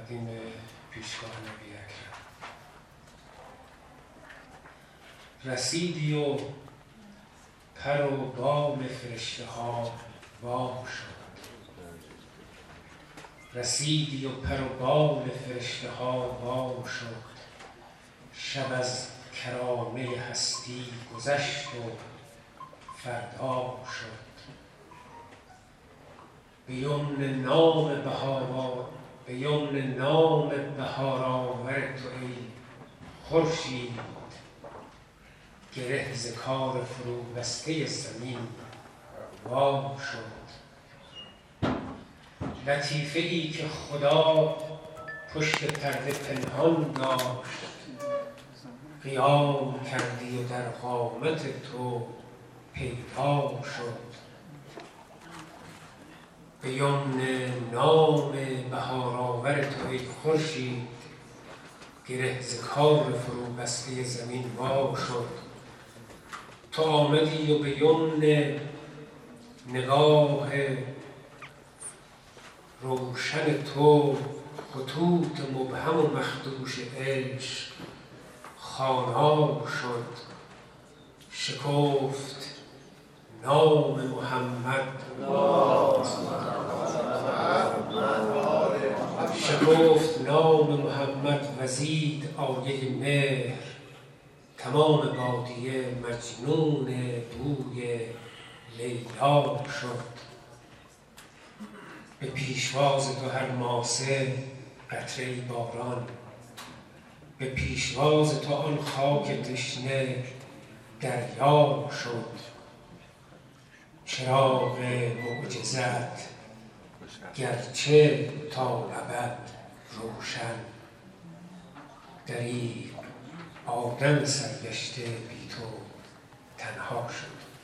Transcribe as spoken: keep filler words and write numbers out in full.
تقدیم پیشگاه نبی اکرم. رسیدی و پر و بال فرشته ها وا شد، رسیدی و پر و بال فرشته ها وا شد. شب از کرانه هستی گذشت و فردا شد. به یمن نام بهار به یمن نام بهارآور تو ای خورشید، گره ز کار فرو بسته زمین وا شد. لطیفه ای که خدا پشت پرده پنهان داشت، قیام کردی و در قامت تو پیدا شد. به یمن نام بهارآور تو ای خورشید، گره ز کار فرو بسته زمین وا شد. تو آمدی و به یمن نگاه روشن تو خطوط مبهم و مخدوش عشق خوانا شد. شکفت نام محمد شکفت نام محمد وزید آیه مهر، تمام بادیه مجنون بوی لیلا شد. به پیشواز تو هر ماسه قطره باران، به پیشواز تو آن خاک تشنه دریا شد. چراغ معجزت گرچه تا ابد روشن، دریغ آدم سرگشته بی تو تنها شد.